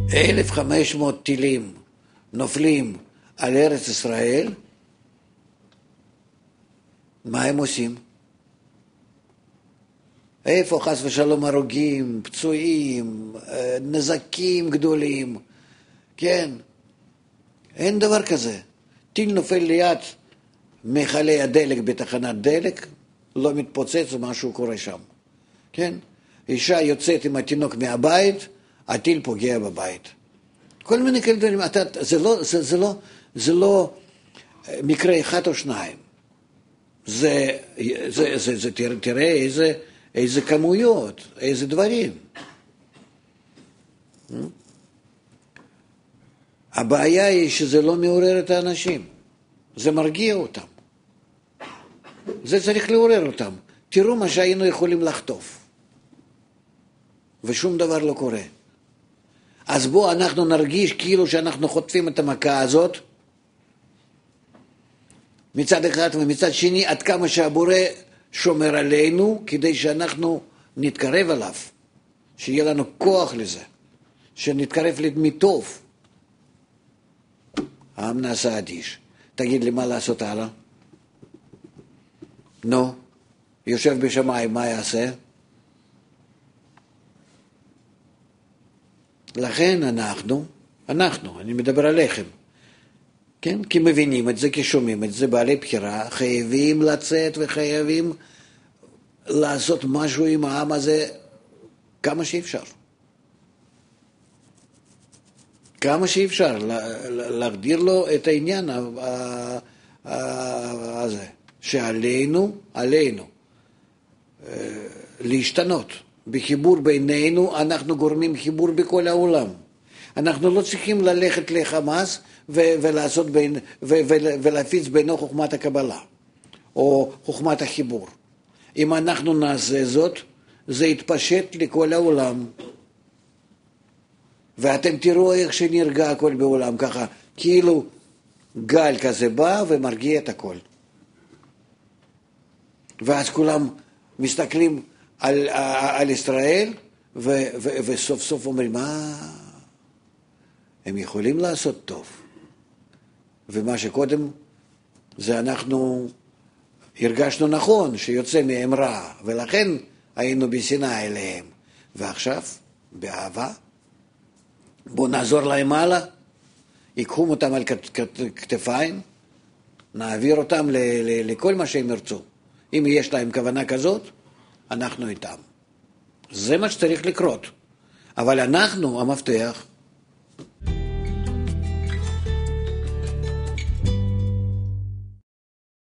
1,500 טילים נופלים על ארץ ישראל, מה הם עושים? איפה חס ושלום הרוגים, פצועים, נזקים גדולים? כן, אין דבר כזה. טיל נופל ליד מכלי הדלק בתחנת דלק, לא מתפוצץ ומשהו קורה שם. כן? אישה יוצאת עם התינוק מהבית, הטיל פוגע בבית. כל מיני כאלה דברים. זה לא מקרה אחד או שניים. תראה איזה כמויות, איזה דברים. הבעיה היא שזה לא מעורר את האנשים. זה מרגיע אותם. זה צריך לעורר אותם. תראו מה שהיינו יכולים לחטוף. ושום דבר לא קורה. אז בואו אנחנו נרגיש כאילו שאנחנו חוטפים את המכה הזאת, מצד אחד ומצד שני, עד כמה שהבורא שומר עלינו, כדי שאנחנו נתקרב עליו, שיהיה לנו כוח לזה, שנתקרב מטוב. העם נעשה אדיש. תגיד לי מה לעשות הלאה? נו, יושב בשמיים, מה יעשה? לכן אני מדבר עליכם, כן? כי מבינים את זה, כי שומעים את זה, בעלי בחירה, חייבים לצאת וחייבים לעשות משהו עם העם הזה כמה שאפשר. כמה שאפשר, להגדיר לו את העניין הזה, שעלינו להשתנות. בחיבור בינינו אנחנו גורמים חיבור בכל העולם. אנחנו לא צריכים ללכת לחמאס ולהפיץ בינו חוכמת הקבלה או חוכמת החיבור. אם אנחנו נעשה זאת, זה יתפשט לכל העולם. ואתם תראו איך שנרגע הכל בעולם, ככה כאילו גל כזה בא ומרגיע את הכל. ואז כולם מסתכלים על ישראל, וסוף סוף אומרים, הם יכולים לעשות טוב. ומה שקודם זה אנחנו הרגשנו נכון שיוצא מהם רע, ולכן היינו בשנאה אליהם. ועכשיו, באהבה, בואו נעזור להם הלאה, ייקחו אותם על כתפיים, נעביר אותם לכל מה שהם ירצו. אם יש להם כוונה כזאת, אנחנו איתם. זה מה שצריך לקרות. אבל אנחנו, המפתח,